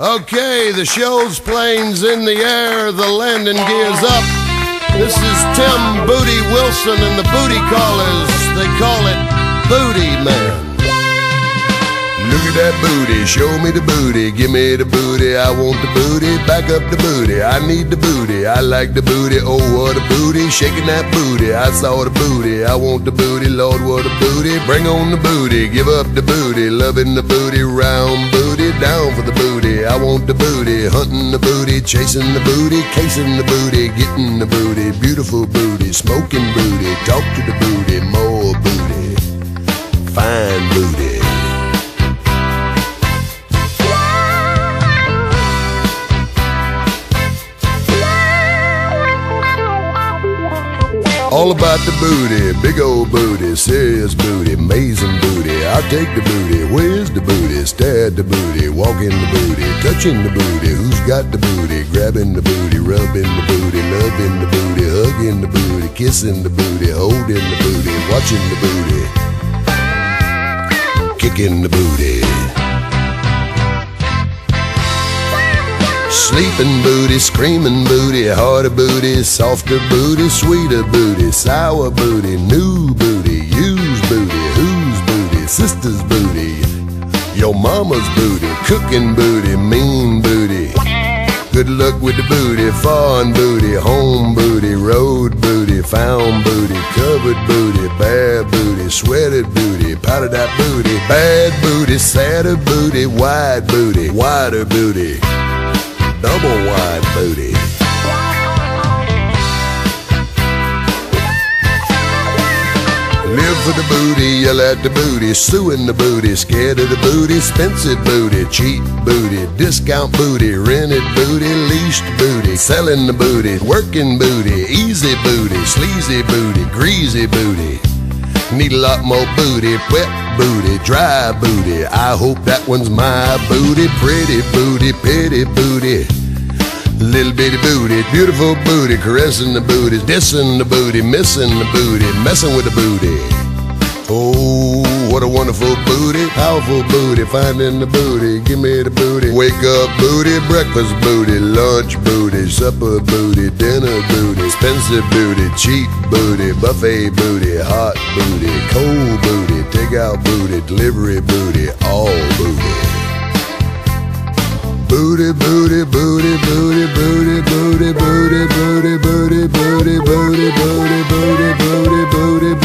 Okay, the show's planes in the air, the landing gear's up. This is Tim Booty Wilson and the Booty Callers. They call it Booty Man. Look at that booty, show me the booty, give me the booty, I want the booty, back up the booty, I need the booty, I like the booty, oh what a booty, shaking that booty, I saw the booty, I want the booty, Lord what a booty, bring on the booty, give up the booty, loving the booty, round booty, down for the booty, I want the booty, hunting the booty, chasing the booty, casing the booty, getting the booty, beautiful booty, smoking booty, talk to the booty, more booty, fine booty. All about the booty, big old booty, serious booty, amazing booty. I'll take the booty, where's the booty? Stare at the booty, walk in the booty, touching the booty. Who's got the booty? Grabbing the booty, rubbing the booty, loving the booty, hugging the booty, kissing the booty, holding the booty, watching the booty, kicking the booty. Sleeping booty, screaming booty, harder booty, softer booty, sweeter booty, sour booty, new booty, used booty, whose booty, sister's booty, your mama's booty, cooking booty, mean booty. Good luck with the booty, foreign booty, home booty, road booty, found booty, covered booty, bare booty, sweated booty, powdered out booty, bad booty, sadder booty, wide booty, wider booty, double wide booty. Live for the booty, yell at the booty, suing the booty, scared of the booty, expensive booty, cheap booty, discount booty, rented booty, leased booty, selling the booty, working booty, easy booty, sleazy booty, greasy booty. Need a lot more booty, wet booty, dry booty. I hope that one's my booty. Pretty booty, pity booty, little bitty booty, beautiful booty, caressing the booty, dissing the booty, missing the booty, messing with the booty. Oh, what a wonderful booty, powerful booty, finding the booty, give me the booty. Wake up booty, breakfast booty, lunch booty, supper booty, dinner booty, expensive booty, cheap booty, buffet booty, hot booty, cold booty, take out booty, delivery booty, all booty. Booty, booty, booty, booty, booty, booty, booty, booty, booty, booty, booty, booty, booty, booty, booty, booty,